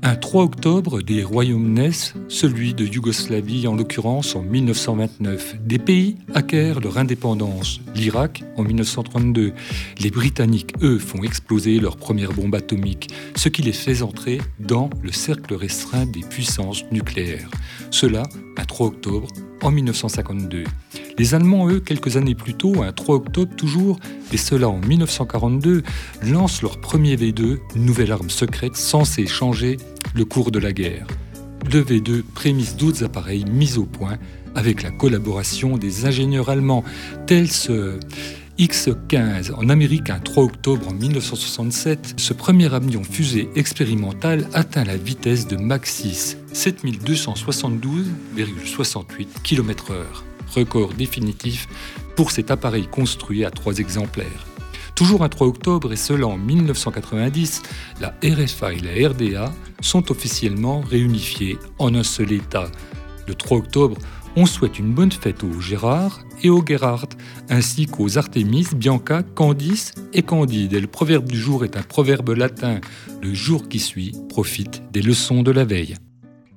Un 3 octobre, des royaumes naissent, celui de Yougoslavie en l'occurrence en 1929. Des pays acquièrent leur indépendance, l'Irak en 1932. Les Britanniques, eux, font exploser leur première bombe atomique, ce qui les fait entrer dans le cercle restreint des puissances nucléaires. Cela, un 3 octobre en 1952. Les Allemands, eux, quelques années plus tôt, un 3 octobre toujours, et cela en 1942, lancent leur premier V2, nouvelle arme secrète censée changer le cours de la guerre. Le V2 prémisse d'autres appareils mis au point avec la collaboration des ingénieurs allemands, tels ce X-15 en Amérique un 3 octobre en 1967. Ce premier avion fusée expérimental atteint la vitesse de Mach 6, 7272,68 km/h. Record définitif pour cet appareil construit à 3 exemplaires. Toujours un 3 octobre, et cela en 1990, la RFA et la RDA sont officiellement réunifiées en un seul État. Le 3 octobre, on souhaite une bonne fête aux Gérard et aux Gerhard, ainsi qu'aux Artémis, Bianca, Candice et Candide. Et le proverbe du jour est un proverbe latin. Le jour qui suit profite des leçons de la veille.